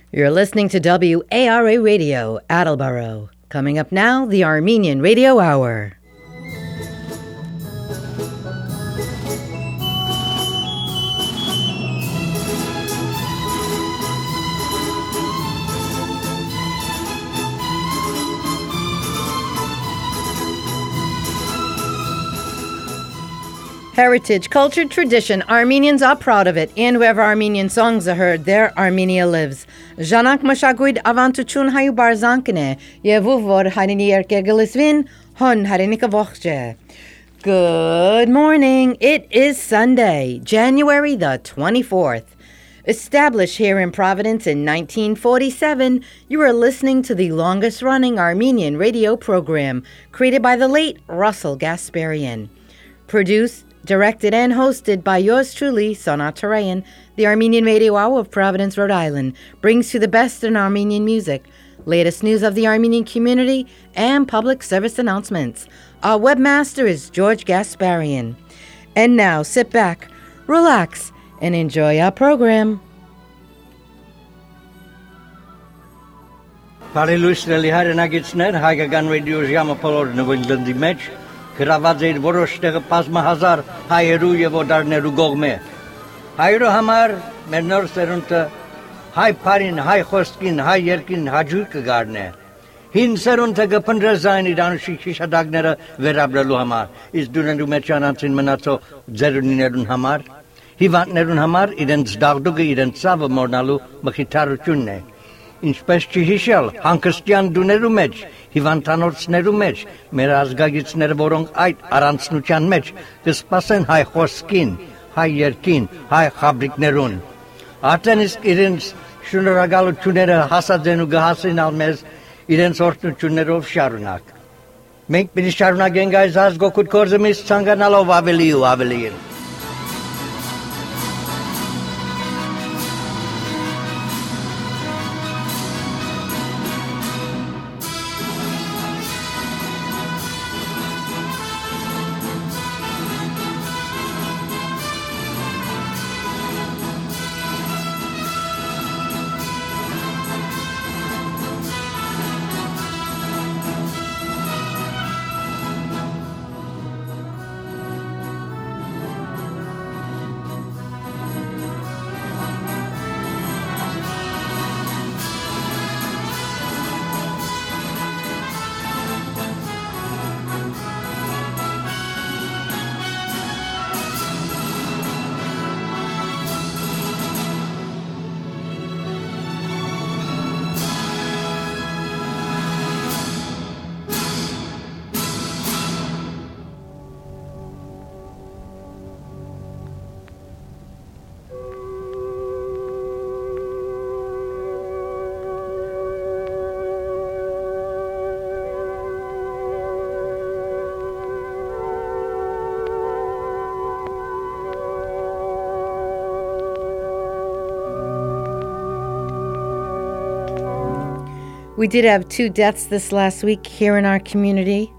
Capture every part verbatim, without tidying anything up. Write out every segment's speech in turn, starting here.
You're listening to W A R A Radio, Attleboro. Coming up now, the Armenian Radio Hour. Heritage, culture, tradition. Armenians are proud of it, and wherever Armenian songs are heard, there Armenia lives. Ժանանք մշակույթ ավանդություն հայու բարձանքն է, եւ ով որ հայրենի երկեր գլսվին, հոն հայրենիքը ողջ է. Good morning. It is Sunday, January the twenty-fourth. Established here in Providence in nineteen forty-seven, you are listening to the longest-running Armenian radio program created by the late Russell Gasparian. Produced, directed and hosted by yours truly, Sonat Tarayan, the Armenian Radio Hour of Providence, Rhode Island, brings you the best in Armenian music, latest news of the Armenian community, and public service announcements. Our webmaster is George Gasparian. And now, sit back, relax, and enjoy our program. Բարելույսների հայրենագիցներ, հայկական ռադիո ժամը բոլոր նվիրդի մեջ գրաված էր որոշ տեղը բազմահազար հայերու եւ օտարներու կողմէ։ Հայերու համար մեր նոր սերունդը հայ բարին, հայ խոսքին, հայ երկին հաջույքը գարնե։ Հին սերունդը կփնտրեզային իր անուշիկ շիշադակները վերաբրելու համար, իսկ դուներու մեջ անցին մնացող ձերունիներուն համար, հիվանդներուն համար իրենց դաղդուկը, իրենց ցավը մոռնալու մխիթարությունն է։ Ինչպես չհիշել հանգստյան դուներու մեջ, հիվանդանոցներու մեջ, մեր ազգագիցները, որոնք այդ առանցնության մեջ կսպասեն հայ խոսքին, հայ երկին, հայ խաբրիկներուն։ Արդեն իսկ իրենց շնորհակալությունները հասած են ու կհասնեն մեզ իրենց օրհնություններով շարունակ։ Մենք պիտի շարունակենք այս ազգօգուտ գործը միշտ ցանկանալով ավելի ու ավելի։ We did have two deaths this last week here in our community.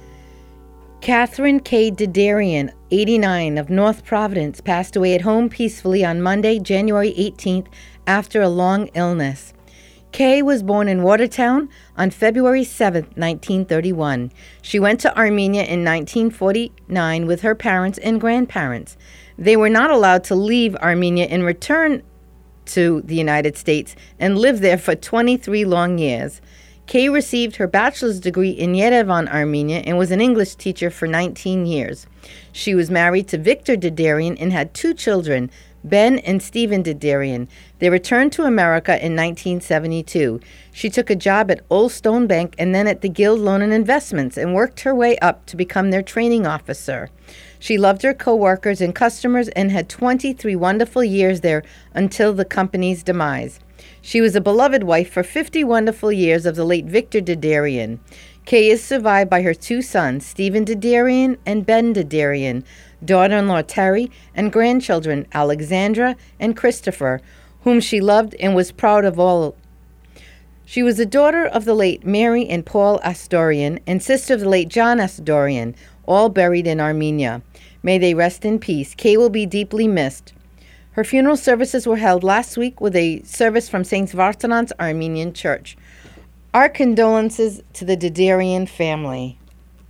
Catherine K. Dedarian, eighty-nine, of North Providence, passed away at home peacefully on Monday, January eighteenth, after a long illness. Kay was born in Watertown on February seventh, nineteen thirty-one. She went to Armenia in nineteen forty-nine with her parents and grandparents. They were not allowed to leave Armenia and return to the United States and lived there for twenty-three long years. Kay received her bachelor's degree in Yerevan, Armenia, and was an English teacher for nineteen years. She was married to Victor Dedarian and had two children, Ben and Stephen Dedarian. They returned to America in nineteen seventy-two. She took a job at Old Stone Bank and then at the Guild Loan and Investments and worked her way up to become their training officer. She loved her co-workers and customers and had twenty-three wonderful years there until the company's demise. She was a beloved wife for fifty wonderful years of the late Victor Dedarian. Kay is survived by her two sons, Stephen Dedarian and Ben Dedarian, daughter-in-law Terry, and grandchildren Alexandra and Christopher, whom she loved and was proud of all. She was the daughter of the late Mary and Paul Astorian and sister of the late John Astorian, all buried in Armenia. May they rest in peace. Kay will be deeply missed. Her funeral services were held last week with a service from Saint Vartanant's Armenian Church. Our condolences to the Dedarian family.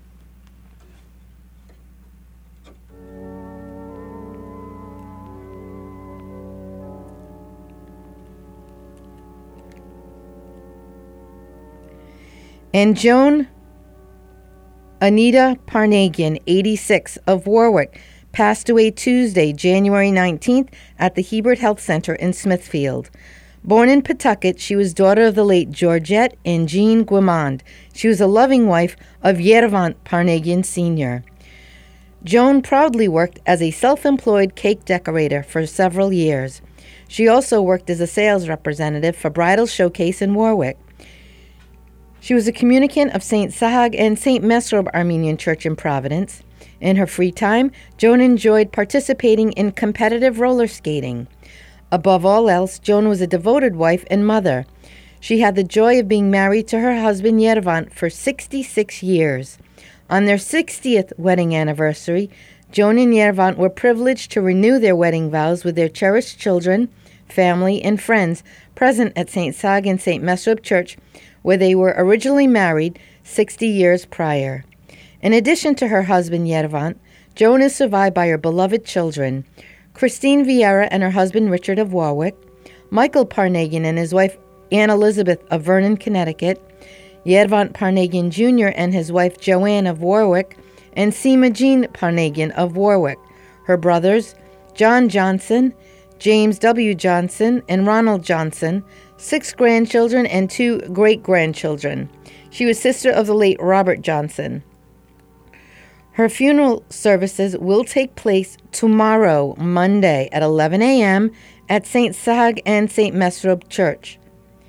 And Joan Anita Parnagian, eighty-six, of Warwick, passed away Tuesday, January nineteenth, at the Hebert Health Center in Smithfield. Born in Pawtucket, she was daughter of the late Georgette and Jean Guimond. She was a loving wife of Yervant Parnagian Senior Joan proudly worked as a self-employed cake decorator for several years. She also worked as a sales representative for Bridal Showcase in Warwick. She was a communicant of Saint Sahag and Saint Mesrob Armenian Church in Providence. In her free time, Joan enjoyed participating in competitive roller skating. Above all else, Joan was a devoted wife and mother. She had the joy of being married to her husband Yervant for sixty-six years. On their sixtieth wedding anniversary, Joan and Yervant were privileged to renew their wedding vows with their cherished children, family, and friends present at Saint Sahag and Saint Mesrob Church, where they were originally married sixty years prior. In addition to her husband Yervant, Joan is survived by her beloved children, Christine Vieira and her husband Richard of Warwick, Michael Parnagian and his wife Anne Elizabeth of Vernon, Connecticut, Yervant Parnagian Junior and his wife Joanne of Warwick, and Seema Jean Parnagian of Warwick, her brothers John Johnson, James W. Johnson, and Ronald Johnson, six grandchildren and two great-grandchildren. She was sister of the late Robert Johnson. Her funeral services will take place tomorrow, Monday, at eleven a.m. at Saint Sahag and Saint Mesrob Church.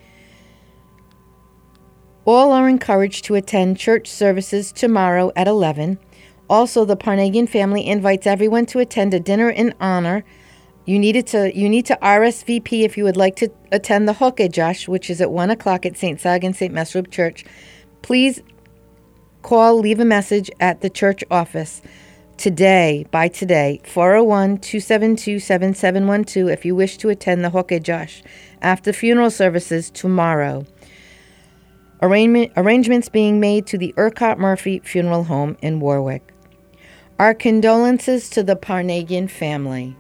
All are encouraged to attend church services tomorrow at eleven. Also, the Parnagian family invites everyone to attend a dinner in honor. You needed to you need to R S V P if you would like to attend the Hokejash, which is at one o'clock at Saint Sahag and Saint Mesrob Church. Please call, leave a message at the church office today, by today, four oh one, two seven two, seven seven one two, if you wish to attend the Hokejash after funeral services tomorrow. Arrangement, arrangements being made to the Urquhart Murphy Funeral Home in Warwick. Our condolences to the Parnagian family.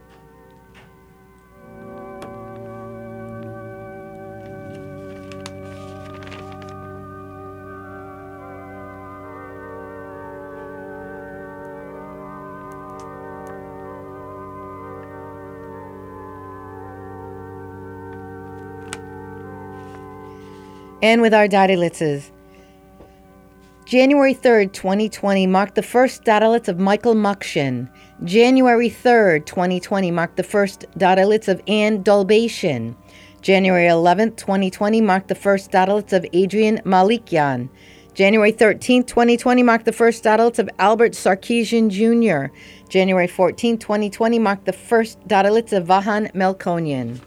And with our Dadilitzes. January third, twenty twenty marked the first Dadilitz of Michael Mukshin. January third, twenty twenty marked the first Dadilitz of Anne Dolbatian. January eleventh, twenty twenty marked the first Dadilitz of Adrian Malikyan. January thirteenth, twenty twenty marked the first Dadilitz of Albert Sarkeesian Junior January fourteenth, twenty twenty marked the first Dadilitz of Vahan Melkonian.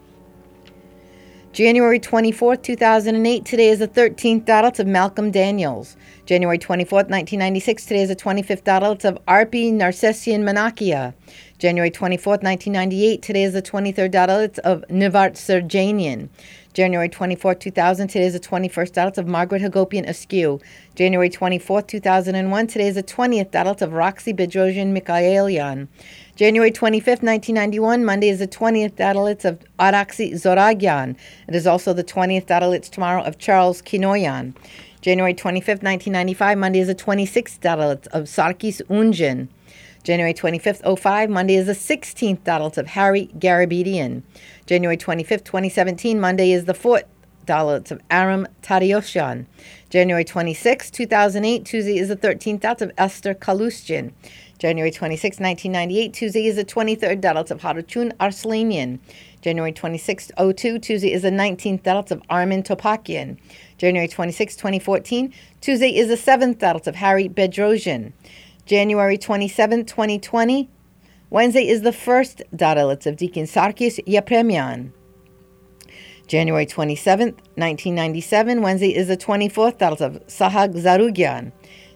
January twenty-fourth, two thousand eight, today is the thirteenth Dadilitz of Malcolm Daniels. January twenty-fourth, nineteen ninety-six, today is the twenty-fifth Dadilitz of Arpi Narcessian Manakia. January twenty-fourth, nineteen ninety-eight, today is the twenty-third Dadilitz of Nivart Serjanian. January twenty-fourth, two thousand, today is the twenty-first Dadilitz of Margaret Hagopian Askew. January twenty-fourth, two thousand one, today is the twentieth Dadilitz of Roxy Bedrosian Mikhaelian. January twenty-fifth, nineteen ninety-one, Monday is the twentieth Dadilitz of Araxi Zoragyan. It is also the twentieth Dadilitz tomorrow of Charles Kinoyan. January twenty-fifth, nineteen ninety-five, Monday is the twenty-sixth Dadilitz of Sarkis Unjin. January twenty-fifth, oh five, Monday is the sixteenth Dadilitz of Harry Garabedian. January twenty-fifth, twenty seventeen, Monday is the fourth Dadilitz of Aram Tarioshan. January twenty-sixth, two thousand eight, Tuesday is the thirteenth Dadilitz of Esther Kalustin. January twenty-sixth, nineteen ninety-eight, Tuesday is the twenty-third Dadilitz of Haruchun Arslanian. January twenty-sixth, oh two, Tuesday is the nineteenth Dadilitz of Armin Topakian. January twenty-sixth, twenty fourteen, Tuesday is the seventh Dadilitz of Harry Bedrosian. January twenty-seventh, twenty twenty, Wednesday is the first Dadilitz of Deacon Sarkis Yepremian. January twenty-seventh, nineteen ninety-seven, Wednesday is the twenty-fourth Dadilitz of Sahag Zarugyan.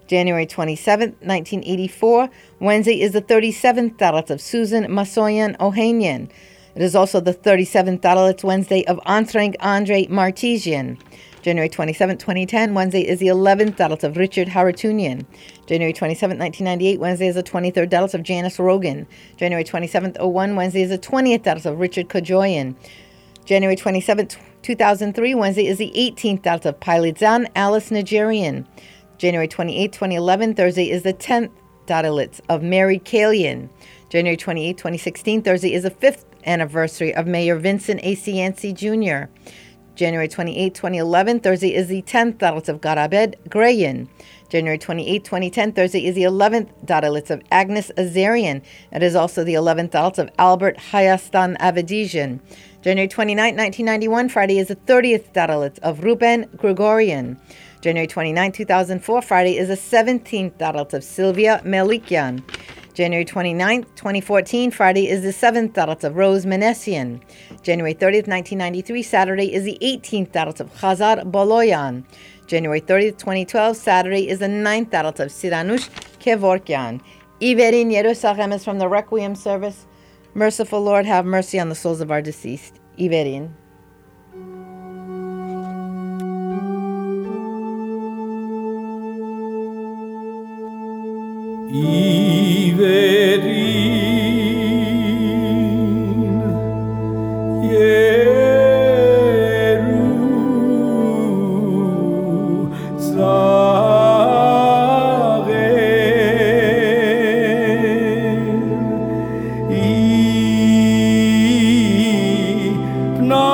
January twenty-seventh, nineteen eighty-four. Wednesday is the thirty-seventh Dalet of Susan Masoyan Ohanian. It is also the thirty-seventh Dalet Wednesday of Antreng Andre Martesian. January twenty-seventh, twenty ten. Wednesday is the eleventh Dalet of Richard Haratunian. January twenty-seventh, nineteen ninety-eight. Wednesday is the twenty-third Dalet of Janice Rogan. January twenty-seventh, oh one. Wednesday is the twentieth Dalet of Richard Kajoyan. January twenty-seventh, two thousand three. Wednesday is the eighteenth Dalet of Pilizan Alice Nigerian. January twenty-eighth, twenty eleven. Thursday is the tenth Dalet of Mary Kalian. January twenty-eighth, twenty sixteen. Thursday is the fifth anniversary of Mayor Vincent A. Cianci Junior January twenty-eighth, twenty eleven. Thursday is the tenth Dalet of Garabed Grayan. January twenty-eighth, twenty ten. Thursday is the eleventh Dalet of Agnes Azarian. It is also the eleventh Dalet of Albert Hayastan Avedijan. January twenty-ninth, nineteen ninety-one. Friday is the thirtieth Dalet of Ruben Gregorian. January twenty-ninth, two thousand four. Friday is the seventeenth Dalet of Sylvia Melikian. January twenty-ninth, twenty fourteen. Friday is the seventh Dalet of Rose Menessian. January thirtieth, nineteen ninety-three. Saturday is the eighteenth Dalet of Chazar Boloyan. January thirtieth, twenty twelve. Saturday is the ninth Dalet of Siranush Kevorkian. Iverin Yerusachem is from the Requiem service. Merciful Lord, have mercy on the souls of our deceased. Iverin. Iverin Yerusachem Ipna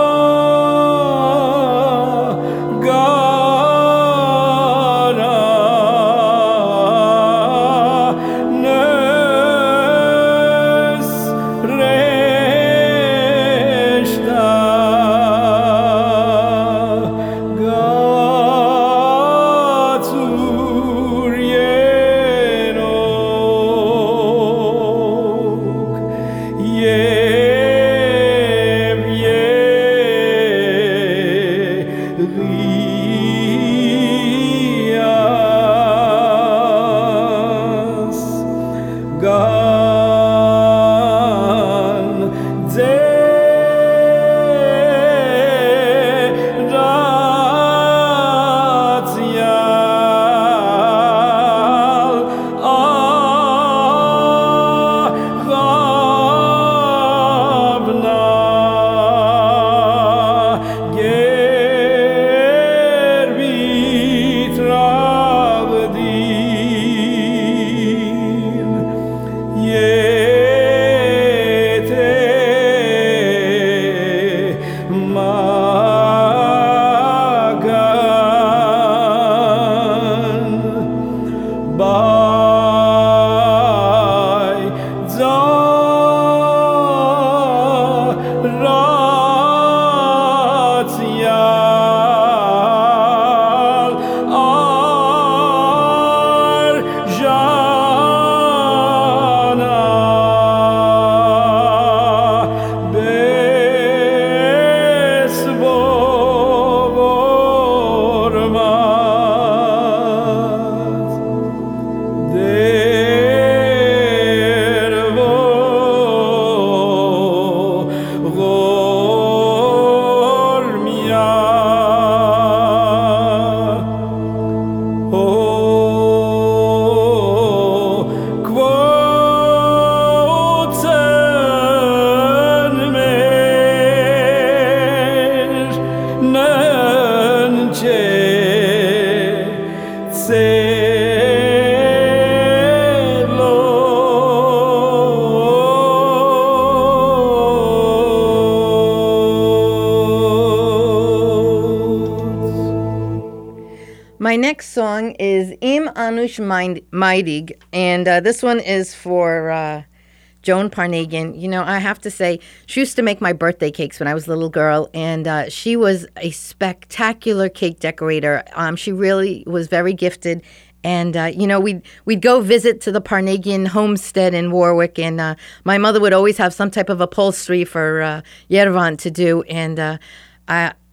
My next song is Im Anush Maidig, and uh, this one is for uh, Joan Parnagian. You know, I have to say, she used to make my birthday cakes when I was a little girl, and uh, she was a spectacular cake decorator. Um, she really was very gifted. And, uh, you know, we'd, we'd go visit to the Parnagian homestead in Warwick, and uh, my mother would always have some type of upholstery for uh, Yerevan to do. And uh, I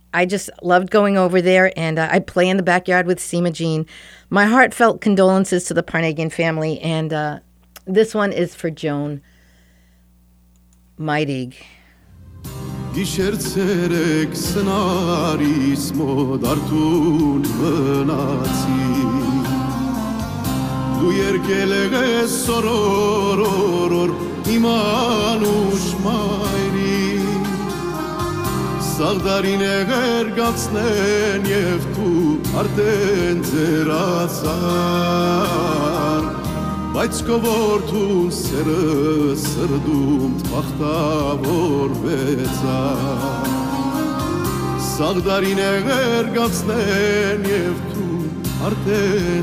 I just loved going over there, and uh, I play in the backyard with Seema Jean. My heartfelt condolences to the Parnagian family, and uh, this one is for Joan Meidig. Գիշերցերեք սնարիս մոտ արդուն մնացի Դու երկել ես սորոր օրոր իմանուշ մայրի Սաղդարին եղեր գացնեն և դու արդեն ձերացար Բայց կովորդուն սերը սրդում տվախտավորվեցա Սաղդարին եղեր գացնեն և դու արդեն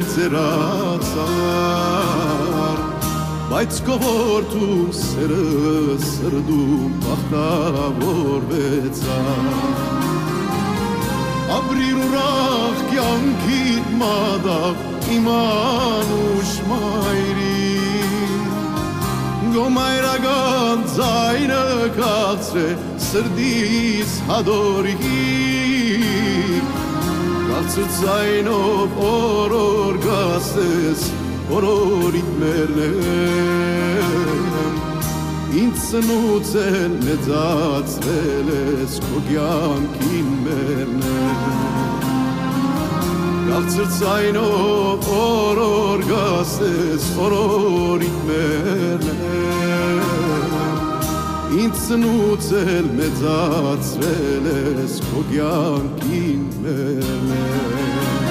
ձերացար Բայց կովորդուն սերը սրդում տվախտավորվեցա Ապրիր ուրախ կյանքիդ մադաղ իմանուշ մայրի Գոմայրական ձայնը կացրե սրդիս հադորիր Կացր ձայնով օրոր գասես օրորիտ մերնեմ Ինձ սնուց են մեծացվել ես քո կյանքին մերնեմ Կացր ձայնով օրոր գասես օրորիտ մերնեմ Ինձ սնուց էլ մեծացրել ես քո կյանքին մերնեմ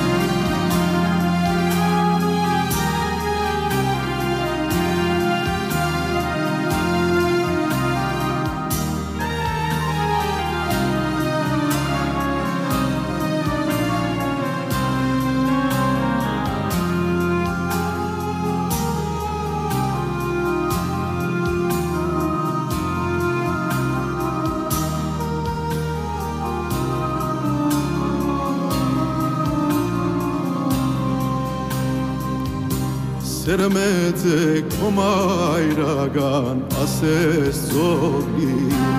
Սերը մեծ է քո մայրական ասես ծովի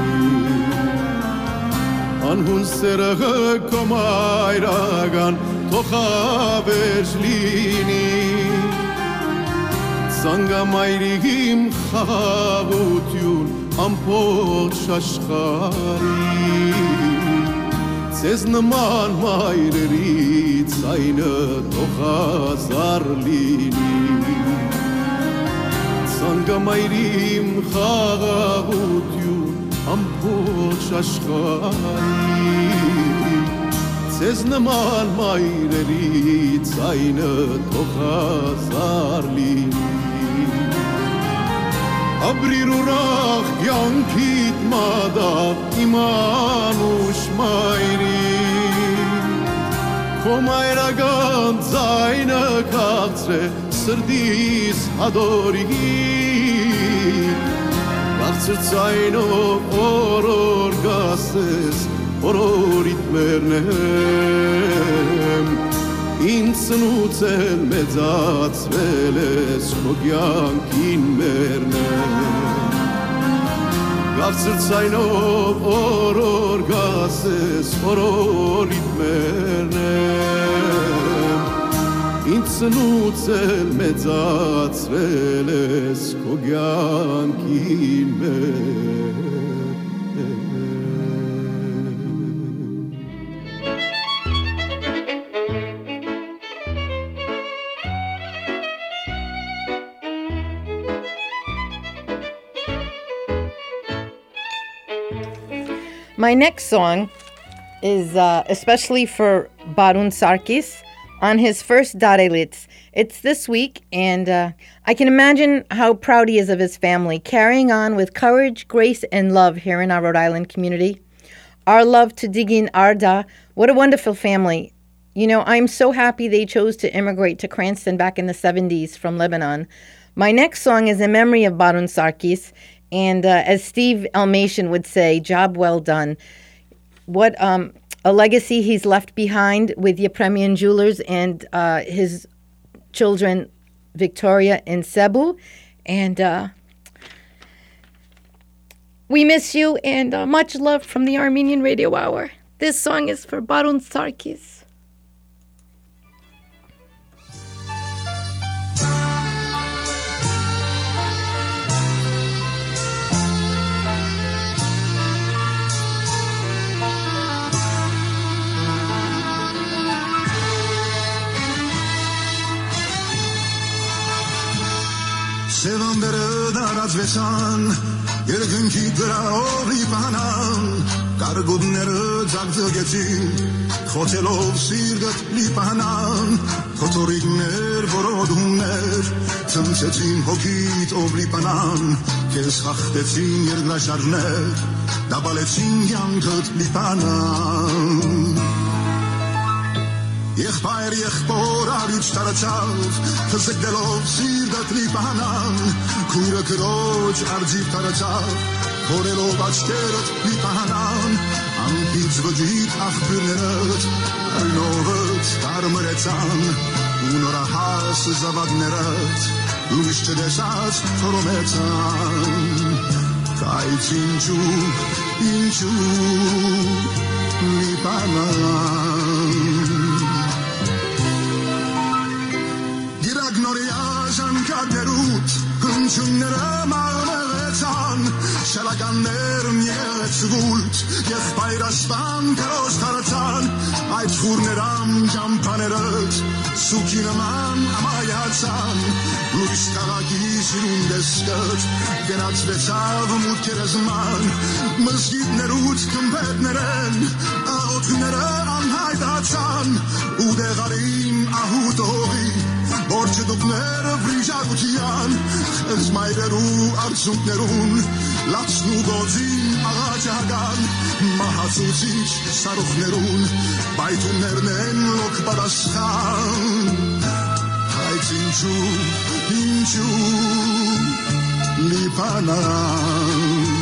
Անհուն սերը քո մայրական թող հավերժ լինի Ծանգամայրի իմ խաղաղություն ամբողջ աշխարհի Ձեզ նման մայրերի ձայնը թող հազար լինի Ծանգամայրիմ խաղաղություն ամբողջ աշխարհի Ձեզ նման մայրերի ձայնը թող հազար լինի Ապրիր ուրախ կյանքիդ մադաղ իմանուշ մայրի Քո մայրական ձայնը կացրե սրդիս հադորիր Կացր ձայնով օրոր գասես օրորիտ մերնեմ Ինձ սնուց էլ մեծացրել ես քո կյանքին մերնեմ Կացր ձայնով օրոր գասես օրորիտ մերնեմ Ինձ սնուց էլ մեծացրել ես քո կյանքին մերնեմ My next song is uh, especially for Barun Sarkis on his first Darelitz. It's this week, and uh, I can imagine how proud he is of his family, carrying on with courage, grace, and love here in our Rhode Island community. Our love to Digin Arda. What a wonderful family. You know, I'm so happy they chose to immigrate to Cranston back in the seventies from Lebanon. My next song is in memory of Barun Sarkis. And uh, as Steve Elmation would say, job well done. What um, a legacy he's left behind with Yepremian Jewelers and uh, his children, Victoria and Cebu. And uh, we miss you, and uh, much love from the Armenian Radio Hour. This song is for Barun Sarkis. Սևանդերը դարածվեցան, երկնքի գրահով լիպանան, կարգուդները ձագձգեցին, խոցելով սիրտդ լիպանան, թոթորիկներ, որոդումներ, ծնցեցին հոգիտ ով լիպանան, քեզ խախտեցին երկրաշարժներ, դաբալեցին կյանքդ լիպանան։ Եղբայր եղբոր արիչ տարածավ, թզկելով սիրտդ լիպանան, քույրը քրոջ արձիվ տարածավ, խորելով աչքերդ լիպանան, անպից վջիտ աղբյուրներդ, արյունովդ կարմրեցան, ու նորահաս զավակներդ, լույս չտեսած թորոմեցան, կայց ինչու, ինչու լիպանան։ Նորյա ժանքատներուտ, կնչունները մաղմեղեցան, շելականներն եղեցգուլտ, եղբայրաստան կրոս տարացան, այդ խուրներամ ճամպաներըտ, սուքի նման ամայացան, լույս կաղագի սիրուն դեսկըտ, գնացվեցավ մուտքերզման, մզգիտներուտ կմպետներեն, աղոտները անհայտացան, ու դեղարին ահուտ հողի, Borç dukner vrıjagutiyan, ezmayreru arzunkerun, latsnu gozin ağacagan, mahasusiç saruknerun, baytunlernen lokbadaskan, hayt inçu, inçu, lipanan.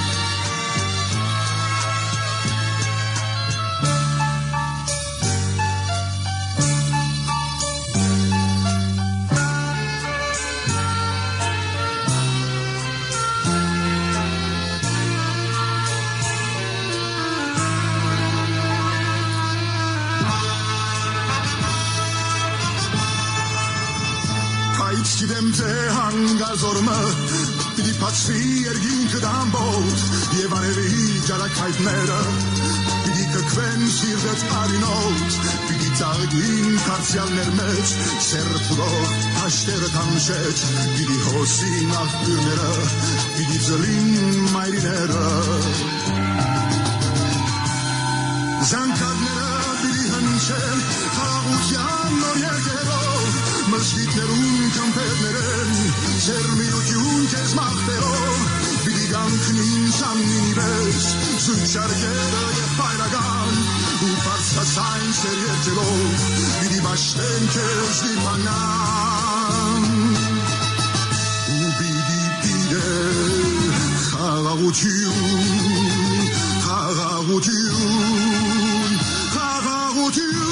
Գիտեմ թե հանգազորմը պիտի փացվի երկինքը դամբոտ եւ արևի ջարակայթները պիտի կքվեն սիրտդ արինոտ պիտի ծաղկին կարծյալներ մեջ սերփուլող հաշտերը թանշեց պիտի հոսին աղբյուրները պիտի ծլին մայրիները զանքadները պիտի հնչեն խաղաղության նոր երկերով Մզգիտներուն կամպետներեն, սերմիրություն կեզ մաղթերով, պիտի գանքնին սամնին իվես, զույգշարգերը և պայրագան, ու պարցասայն սեր երջելով, պիտի բաշտեն կեզ դիմանան, ու պիտի պիտե խաղաղություն, խաղաղություն, խաղաղություն,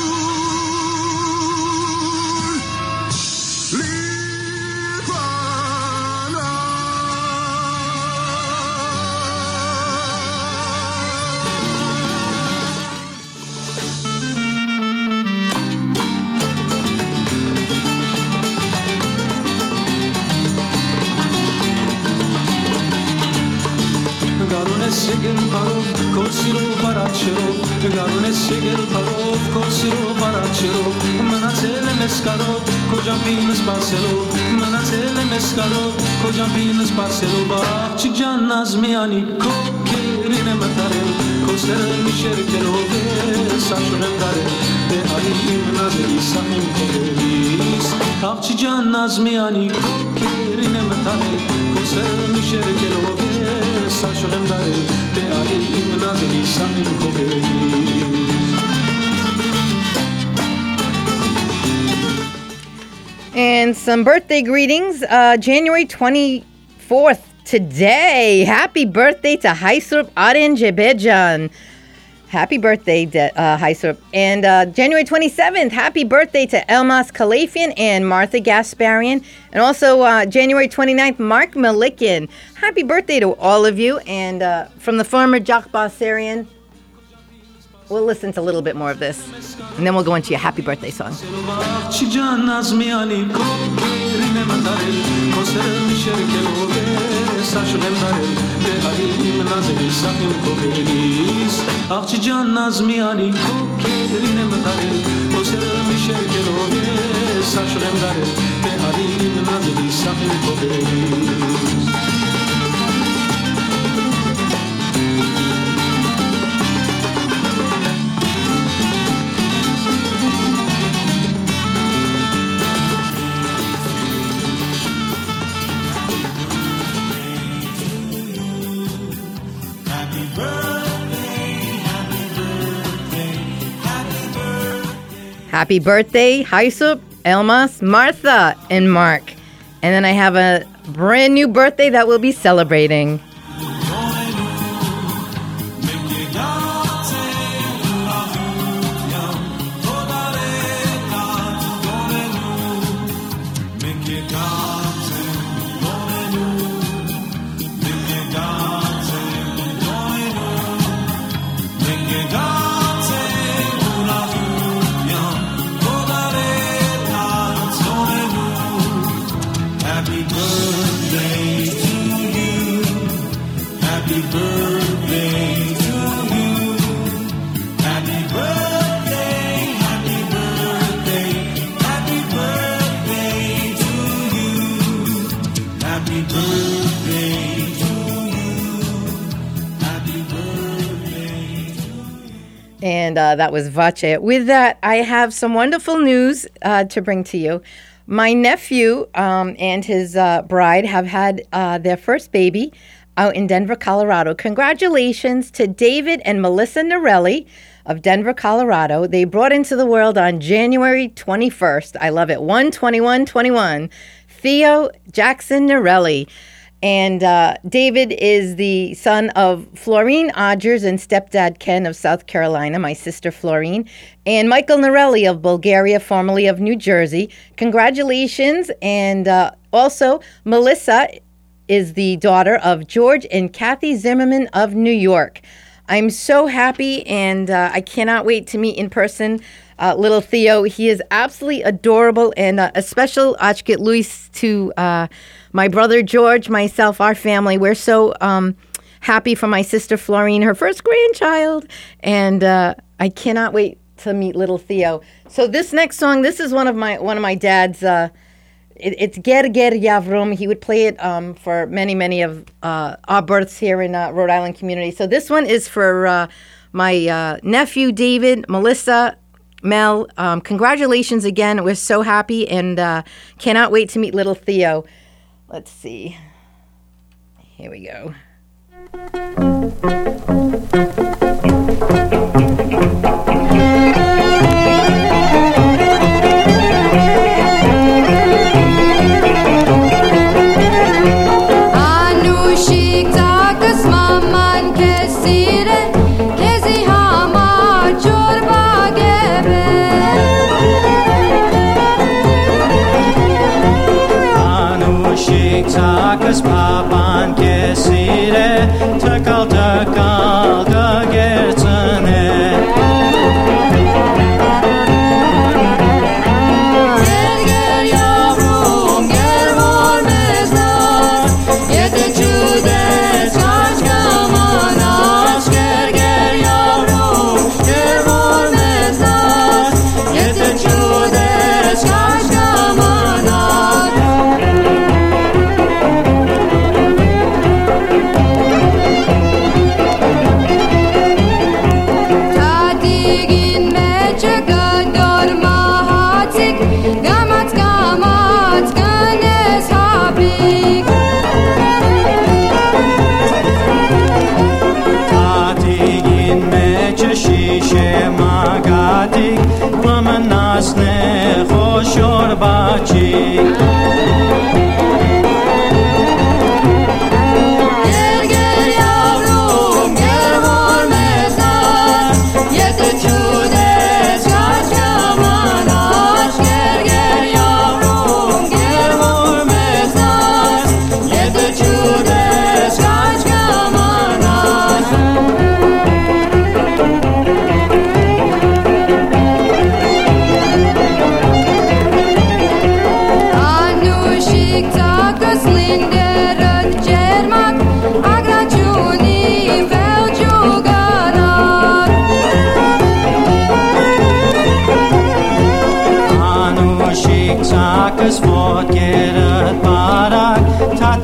Segel parov, kosiro barachero, garones segel parov, kosiro barachero, manazel mescaro, kojam pines parcelo, manazel mescaro, kojam pines parcelo, bach jan nazmiani, kokerine matarel, koser misherkelo, sachrem dare, be alim nazeli samim kovelis, bach jan nazmiani, kokerine matarel, koser misherkelo, sachrem dare, be alim nazeli samim kovelis. And some birthday greetings. Uh, January twenty-fourth, today. Happy birthday to Haisurup Aren Jebejan. Happy birthday, De- uh, Haisurup. And uh, January twenty-seventh, happy birthday to Elmas Kalafian and Martha Gasparian. And also uh, January twenty-ninth, Mark Malikin. Happy birthday to all of you. And uh, from the former Jock Bassarian, we'll listen to a little bit more of this, and then we'll go into your happy birthday song. Happy birthday, Haisup, Elmas, Martha, and Mark. And then I have a brand new birthday that we'll be celebrating. And uh, that was Vache. With that, I have some wonderful news uh, to bring to you. My nephew um, and his uh, bride have had uh, their first baby out in Denver, Colorado. Congratulations to David and Melissa Norelli of Denver, Colorado. They brought into the world on January twenty-first. I love it. one twenty-one twenty-one. Theo Jackson Norelli. And uh, David is the son of Florine Odgers and stepdad Ken of South Carolina, my sister Florine, and Michael Norelli of Bulgaria, formerly of New Jersey. Congratulations. And uh, also, Melissa is the daughter of George and Kathy Zimmerman of New York. I'm so happy, and uh, I cannot wait to meet in person uh, little Theo. He is absolutely adorable, and uh, a special Achkit Luis to uh, my brother George, myself, our family. We're so um, happy for my sister Florine, her first grandchild, and uh, I cannot wait to meet little Theo. So this next song, this is one of my one of my dad's. Uh, it, it's Ger Ger Yavrum. He would play it um, for many many of uh, our births here in uh, Rhode Island community. So this one is for uh, my uh, nephew David, Melissa, Mel. Um, congratulations again. We're so happy and uh, cannot wait to meet little Theo. Let's see. Here we go. Takas papan kesire takal takal gagetane Ger ger yavrum ger var mezdas yete chudes kaçkamanas Ger ger yavrum ger var mezdas yete chudes kaçkamanas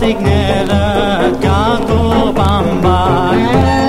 Եղիկները կատուբ ամբար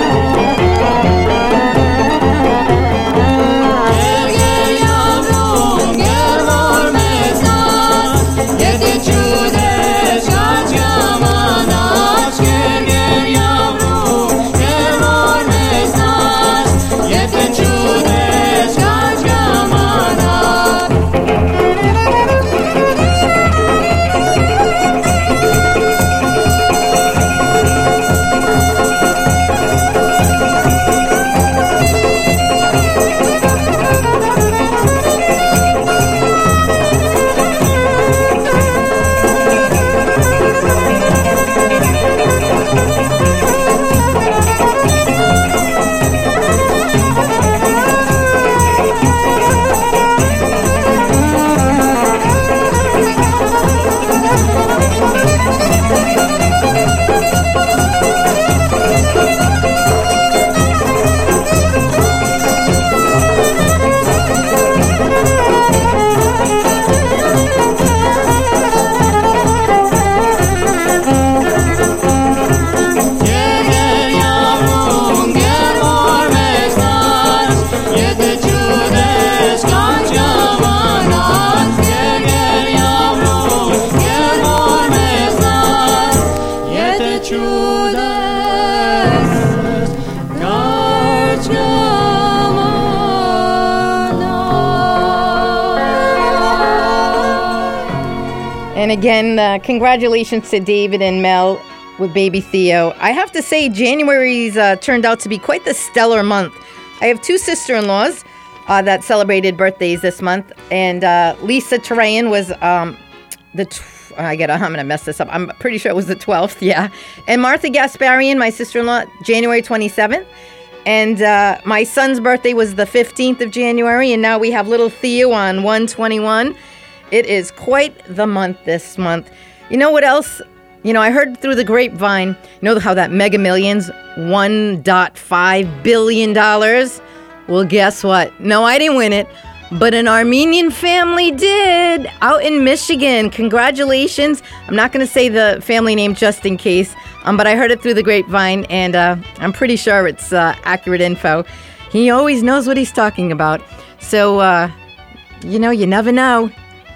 And again, uh, congratulations to David and Mel with baby Theo. I have to say, January's uh, turned out to be quite the stellar month. I have two sister-in-laws uh, that celebrated birthdays this month, and uh, Lisa Turayan was um, the. Tw- I get. I'm gonna mess this up. I'm pretty sure it was the twelfth. Yeah, and Martha Gasparian, my sister-in-law, January twenty-seventh. And uh, my son's birthday was the fifteenth of January, and now we have little Theo on one twenty-one. It is quite the month this month. You know what else? You know, I heard through the grapevine, you know how that Mega Millions, one point five billion dollars? Well, guess what? No, I didn't win it, but an Armenian family did out in Michigan. Congratulations. I'm not going to say the family name just in case, um, but I heard it through the grapevine, and uh, I'm pretty sure it's uh, accurate info. He always knows what he's talking about. So, uh, you know, you never know.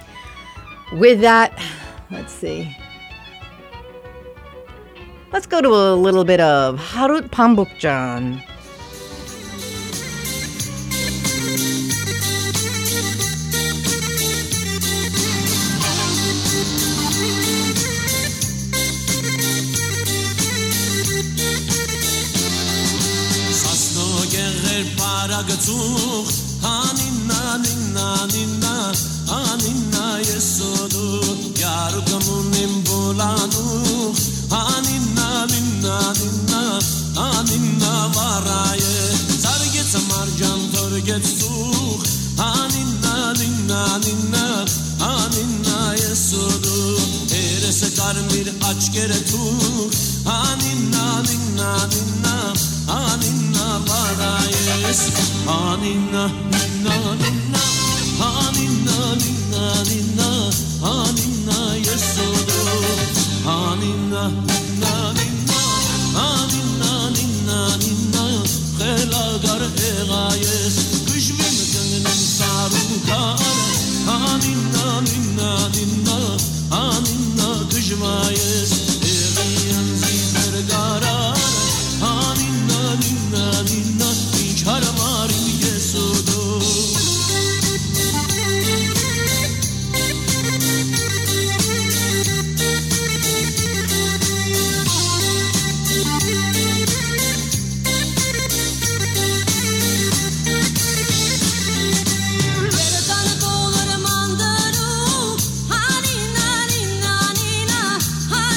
With that, let's see. Let's go to a little bit of Harut Pambukjan. Paragatuch Hanina Nina Nina Hanina Yesodu Yarukamunim Bolanu Hanina Nina Nina Hanina Varaye Sarget Marjan Torget Such Hanina Nina Nina Hanina Yesodu Erese Karmir Açkere Tuch Hanina Nina Nina Hanina Varayes Hanina Nina Nina Hanina Nina Nina Hanina Yesodo Hanina Nina Nina Hanina Nina Nina Khelagar Egayes Kışvim Gönlüm Sarukar Hanina Nina Nina Hanina Kışmayes Egiyen Zider Garar Hanina Nina Nina Hiç haramarim Yesodo Hanina, Nina, Nina,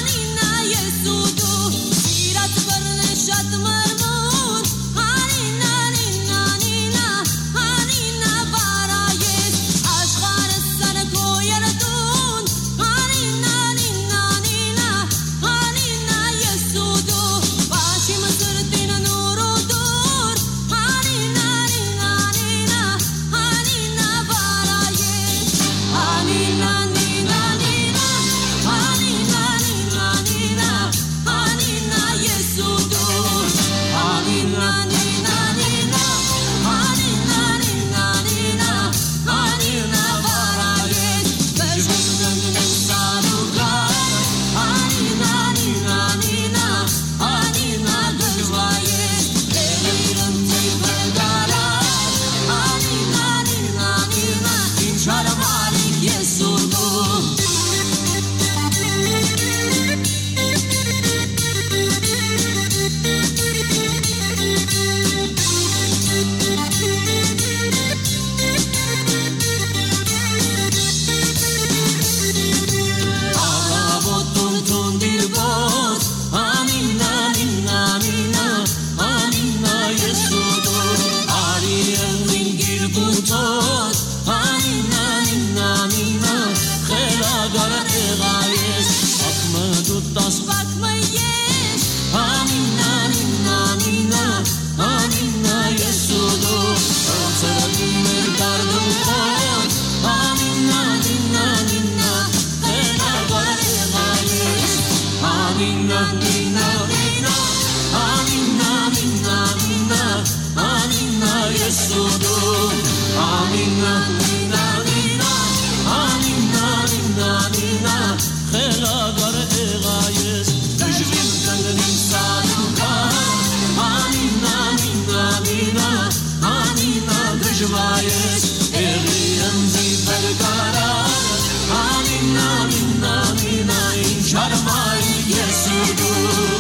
Anina, Nina, Nina, Anina, Nina, Nina, Anina, Yesudo. Anina, Nina, Nina, Anina, Nina, Nina, Chelagar Erayes, Dujvin Ganganim Saduka. Anina, Nina, Nina, Anina, Dujvayes, Eriam Zibergara. Anina, Nina, Nina, in Sharmai Yesudo.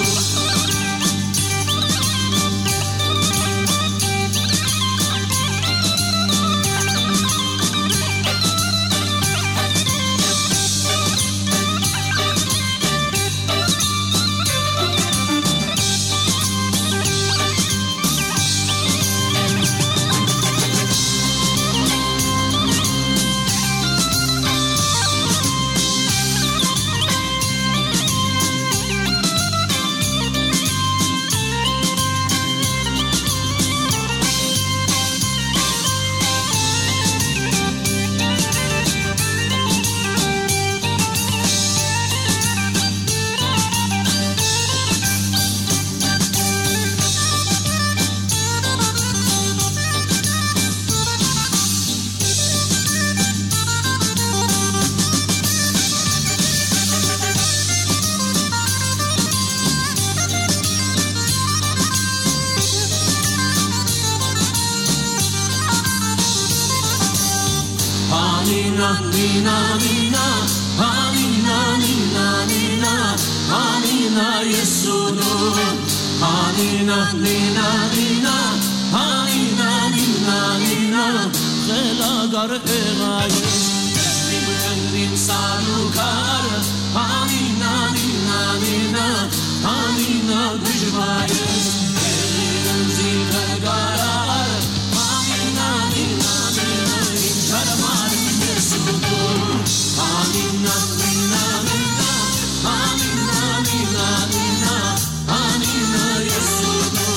Anina, Nina, Nina, Anina, Nina, Nina, Anina, Yesudo. Anina, Nina, Nina, Anina, Nina, Nina, Chelagar Erayes, Dujvin Salukar. Anina, Nina, Nina, Anina, Dujvayes, Eriam Zibergara. Anina, Nina, Nina, in Sharmai Yesudo. Anina, Nina, Nina, Anina, Nina, Nina, Anina, Yesudo.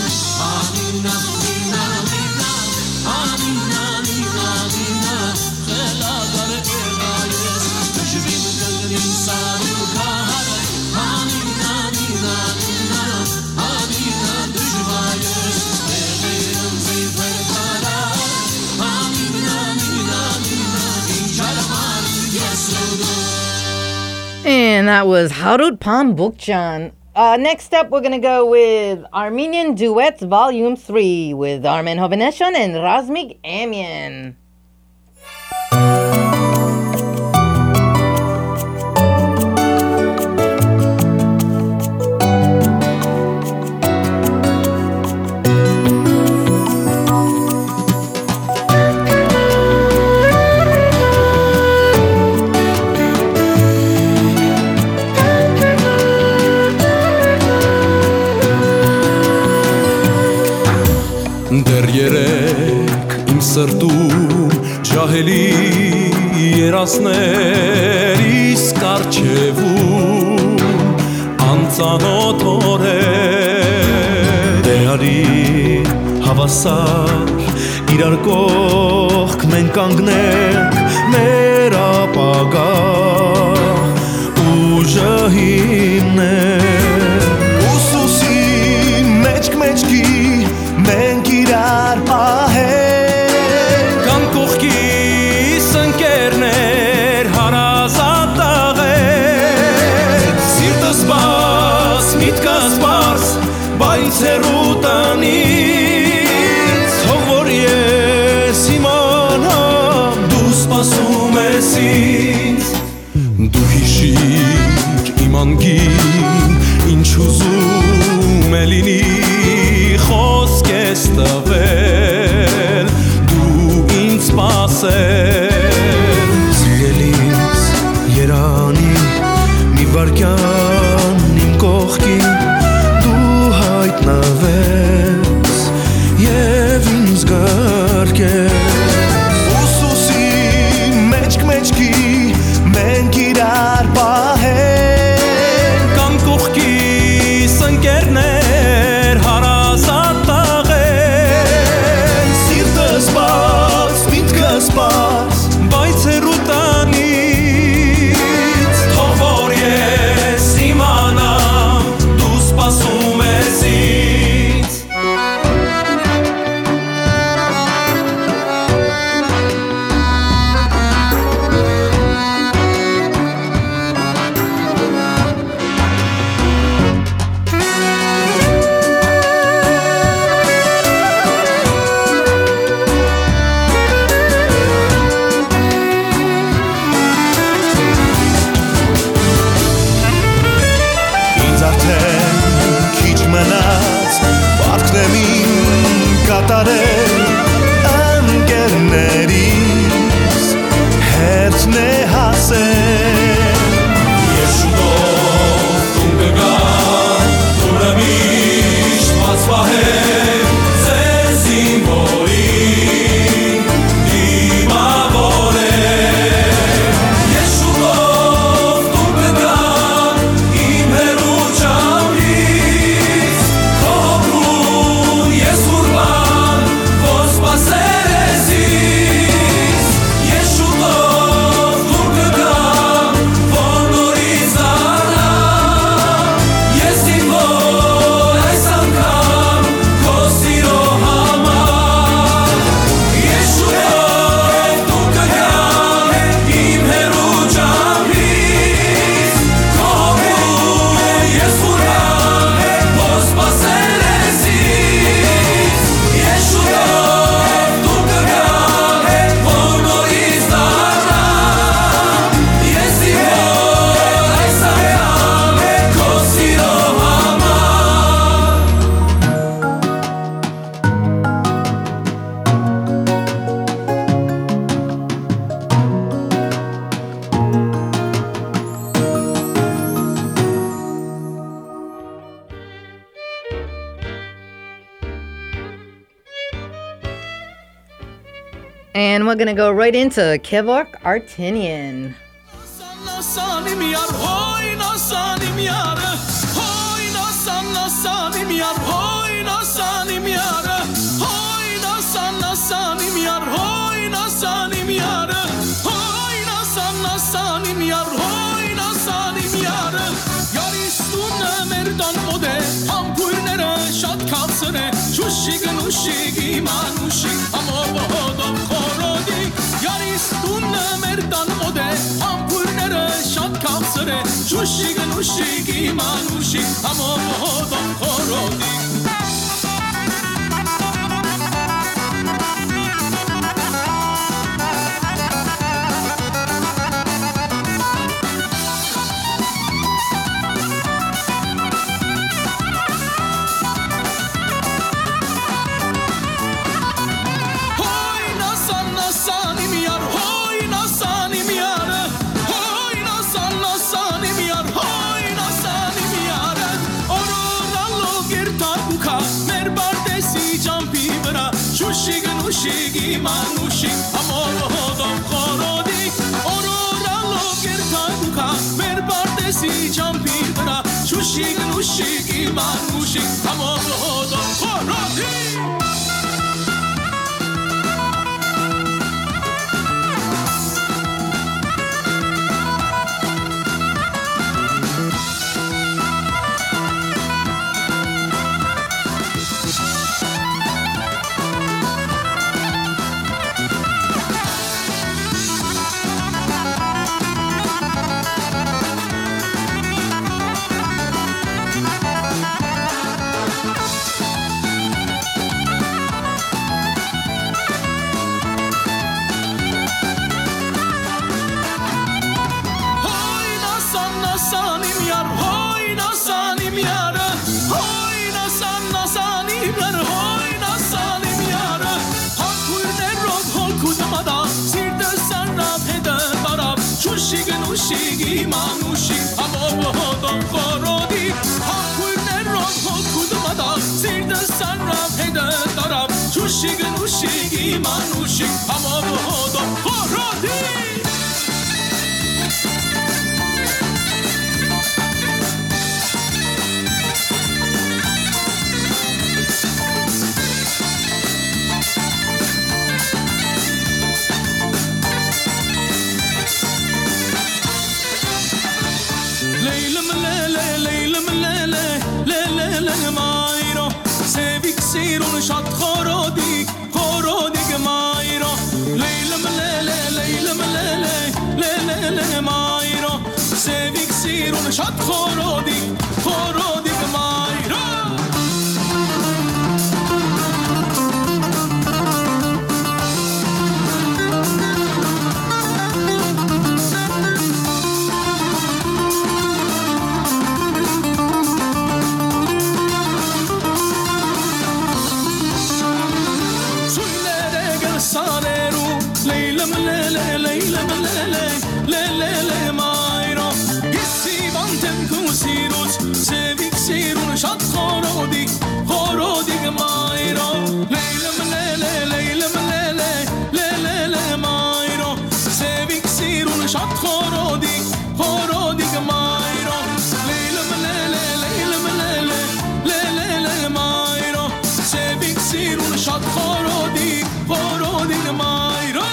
Anina, Nina, Nina, Anina, Nina, Nina, Chelagar Erayes, Dujvin Ganganim Salukar. Anina, Nina, Nina, Anina, Dujvayes, Eriam Zibergara. Anina, Nina, Nina, in Sharmai Yesudo. And that was Harut Pambukchan. Uh, next up, we're going to go with Armenian Duets Volume three with Armen Hovanesyan and Razmik Amyan. Դեռ երեք իմ սրտում ջահելի երասներ իսկ արջևում անծանոթ օրեր դե արի հավասար իրար կողք մենք կանգնենք մեր ապագա ուժը հիմնենք ուսուսի մեջք-մեջքի մենք իրար պահենք կամ կողքիս ընկերներ հարազատ տաղենք սիրտս բաց, միտքս պարզ, բայց հեռու տնից թող որ ես իմանամ դու սպասում ես ինձ դու հիշիր իմ անգին ինչ ուզում է լինի խոսք ես տվել դու ինձ սպասել սիրելիս երանի մի վարկյան իմ կողքին դու հայտնվես և ինձ գրկես ուսուսի մեջք-մեջքի մենք իրար պահենք կամ կողքիս ընկերներ հարազատ տաղենք սիրտս բաց, միտքս պարզ, բայց հեռու տնից թող որ ես And we're going to go right into Kevork Artinian. Çuşigin uşigi manushi amo bohodom korodi yaristun merdan ode ampurnere şat kapsere Çuşigin uşigi manushi amo bohodom korodi Shigi manushi amodom korodi orora loger tabuka mer partesi jampira shushigi nushigi manushi amodom korodi Shigi manushi amodom korodi hakul nerod hokudmada sirda sarab heda tarab Çuşigi nushigi manushi amodom korodi Sirun şat korodi korodi gmayro leylem lele leylem lele lele lele mayro sevik sirun şat korodi korodi gmayro Şat korodik, korodik mayro Leylem lele, leylem lele, lele lele mayro Sevik sirun şat korodik, korodik mayro Leylem lele, leylem lele, lele lele mayro Sevik sirun şat korodik, korodik mayro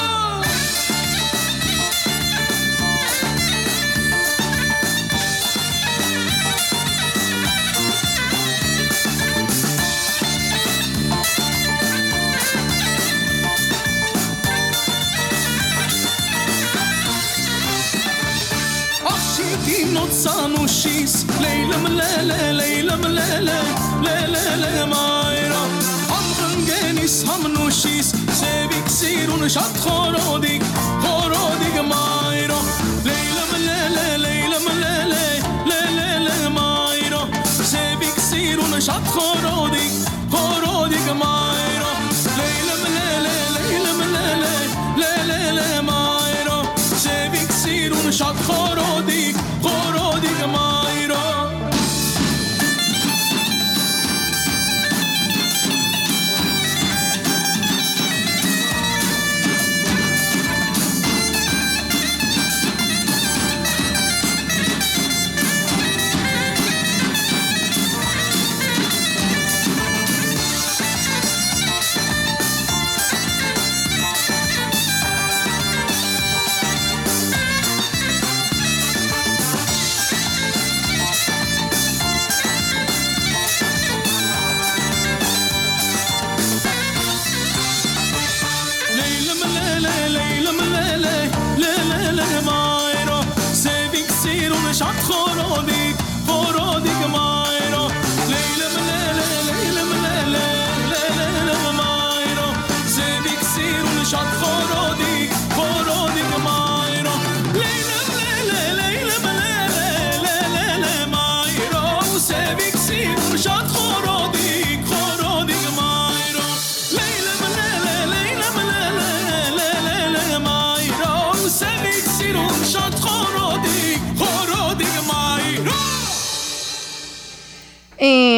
Sanushis leylem lele leylem lele lele lele mayra Hamrın genis hamnushis sevik sirun şat korodik korodik mayra Leylem lele leylem lele lele lele mayra sevik sirun şat korodik korodik mayra Leylem lele leylem lele lele lele mayra sevik sirun şat korodik korodik mayra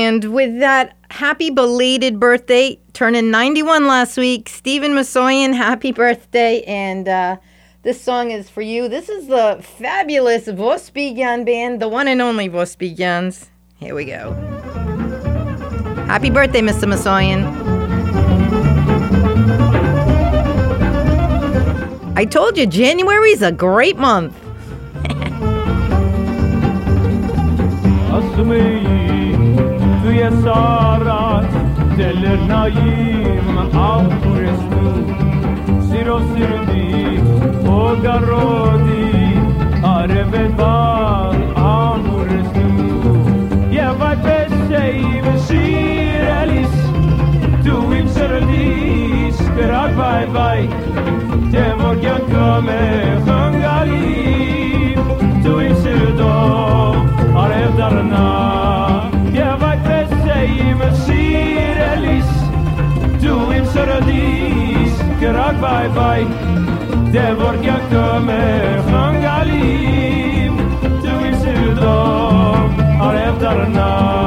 And with that, happy belated birthday, turning ninety-one last week, Stephen Masoyan, happy birthday. And uh, this song is for you. This is the fabulous Vospigyan band, the one and only Vospigyans. Here we go. Happy birthday, Mister Masoyan. I told you, January's a great month. توی سارات دل نایم آفرستو سیرو سیردی او گرودی آره بدبال آفرستو یه وقت سیم سیر الیس تویم سردیس گراد بای بای تموگن کمه خنگالی تویم سردو آره درنا مسیر الیس دویم سردیس کرد بای بای دورگا کمه خنگالیم دویم سردو عرب درنا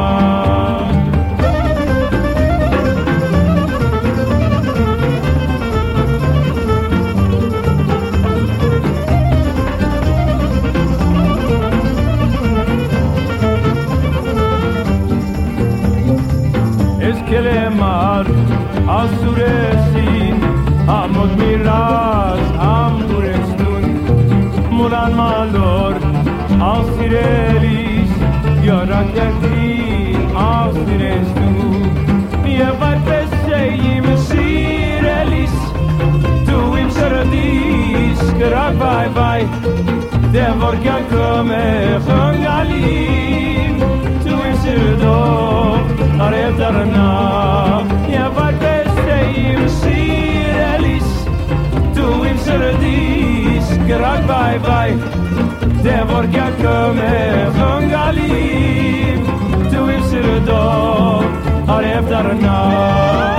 kelemar asuresin amod miraz amurestun mulan malor asirelis yarakerdin asirestun yevar peseyim sirelis tuim saradis krak bay bay devorgan kome khangalim tuim sirdo آره درنا یه وقت سیم سیر الیس تویم سردیس گرگ بای بای دورگا کمه خنگالیم تویم سردو آره درنا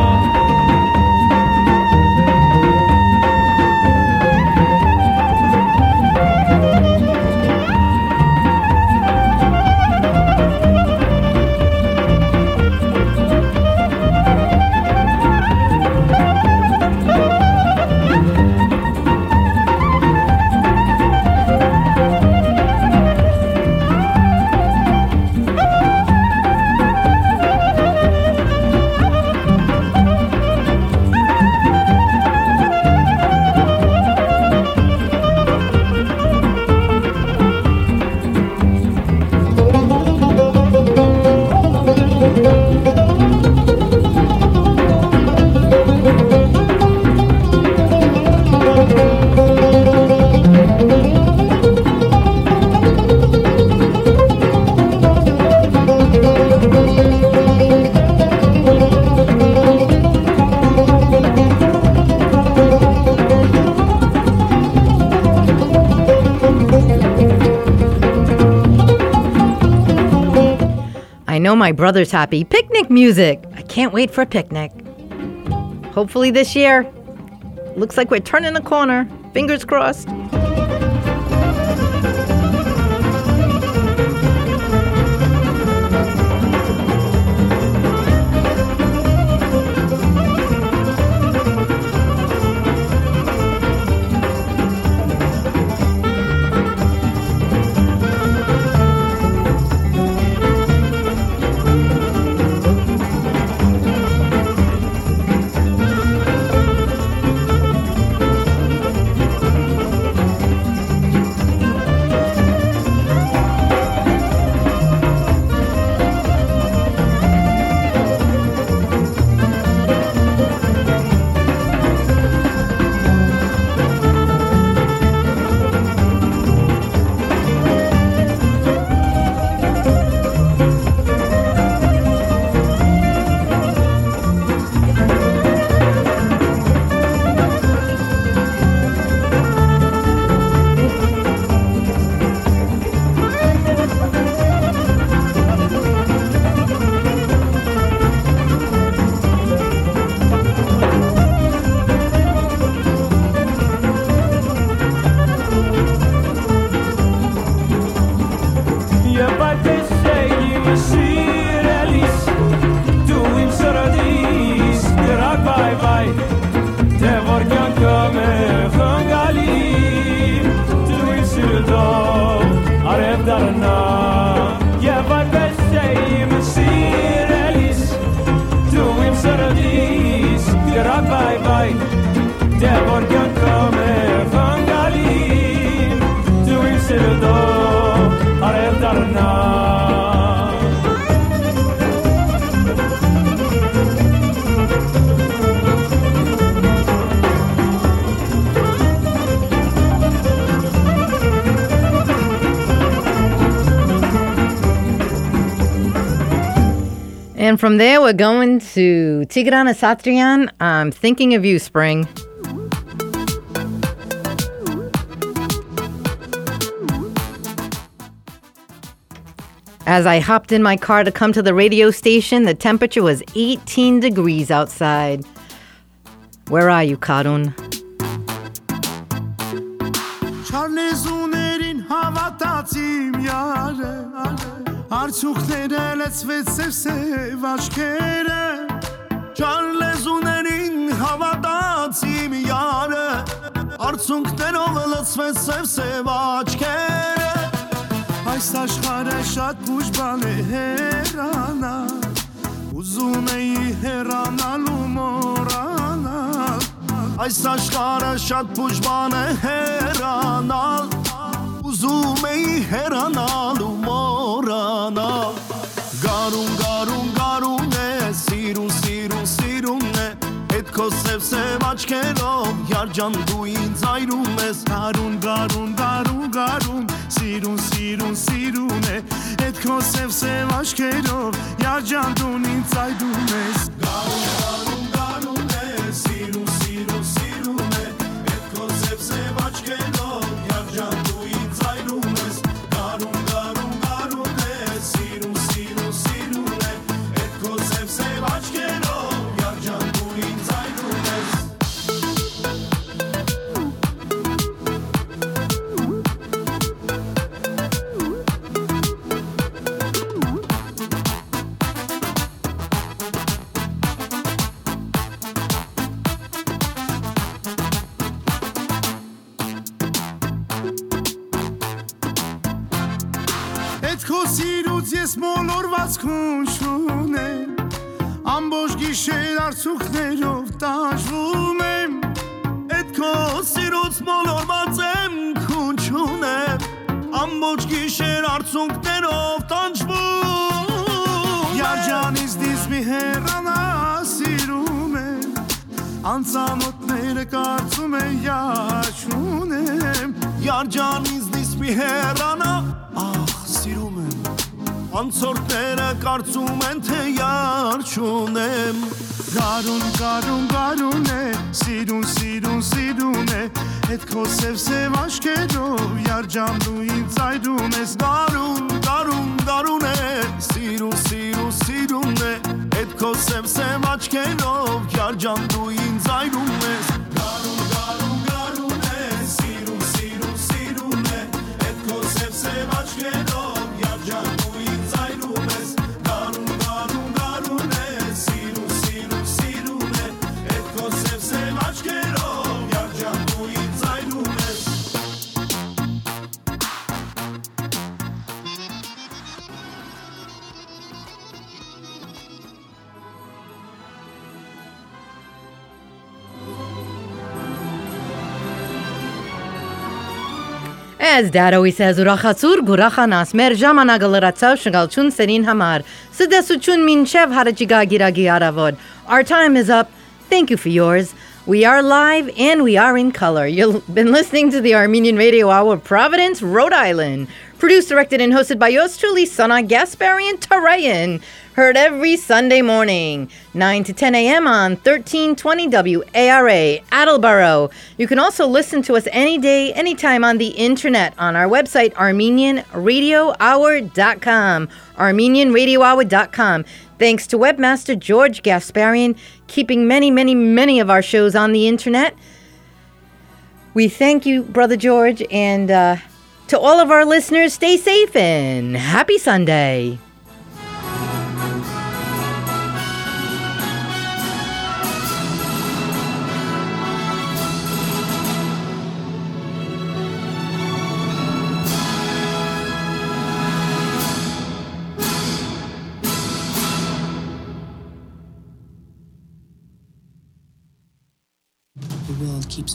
I know my brother's happy. Picnic music. I can't wait for a picnic. Hopefully this year. Looks like we're turning a corner. Fingers crossed. And from there, we're going to Tigran Asatrian. I'm thinking of you, Spring. As I hopped in my car to come to the radio station, the temperature was eighteen degrees outside. Where are you, Karun? Չարլեզուներին հավատացիմ յարը Արցուքները լեցվեց սև-սև աչքերը Չարլեզուներին հավատացիմ յարը Արցունքներով լցվեց սև-սև աչքերը Այս աշխարհը շատ ուժ բան է հեռանալ Ուզում էի հեռանալ ու մոռանալ Այս աշխարհը շատ ուժ բան է հեռանալ Ուզում էի հեռանալ ու մոռանալ Գարուն, գարուն, գարուն է Սիրուն, սիրուն, սիրուն է Էդ քո սև-սև աչքերով Յարջան դու ինձ այրում ես Գարուն, գարուն, գարուն, գարուն Սիրուն, սիրուն, սիրուն է Էդ քո սև-սև աչքերով Յարջան դու ինձ այրում ես Գարուն, գարուն, գարուն է Սիրուն, սիրուն, սիրուն է Էդ քո սև-սև աչքերով Յարջան դու ինձ այրում ես Գարուն, գարուն, գարուն է Սիրուն, սիրուն, սիրուն է Էդ քո սև-սև աչքերով Յարջան դու ինձ այրում ես Ես մոլորված քունչուն եմ Ամբողջ գիշեր արցուքներով տաշվում եմ Էդ քո սիրուց մոլորված եմ քունչուն եմ Ամբողջ գիշեր արցունքներով տանջվում Յարջանից դիս մի հեռանա սիրում եմ Անծանոթները կարծում են յարջուն եմ Յարջանից դիս մի հեռանա ախ սիրում եմ Անցորդները կարծում են, թե յարջուն եմ Գարուն, գարուն, գարուն է Սիրուն, սիրուն, սիրուն է Էդ քո սև-սև աչքերով Յարջան դու ինձ այրում ես Գարուն, գարուն, գարուն է Սիրուն, սիրուն, սիրուն է Էդ քո սև-սև աչքերով Յարջան դու ինձ այրում ես Գարուն, գարուն, գարուն է Սիրուն, սիրուն, սիրուն է Էդ քո սև-սև աչքերով Յարջան դու As Dad always says, Ուրախացուր գուրախանաս մեր ժամանակը լրացավ շնգալչուն սերին համար Սդեսություն մինչև հարաճիգագիրագի արավոտ Our time is up. Thank you for yours. We are live and we are in color. You've been listening to the Armenian Radio Hour of Providence, Rhode Island. Produced, directed, and hosted by yours truly, Sana Gasparian Tarayan. Heard every Sunday morning, nine to ten a.m. on thirteen twenty W A R A, Attleboro. You can also listen to us any day, anytime on the internet on our website, Armenian Radio Hour dot com. Armenian Radio Hour dot com. Thanks to webmaster George Gasparian, keeping many, many, many of our shows on the internet. We thank you, Brother George, and uh, to all of our listeners, stay safe and happy Sunday. The world keeps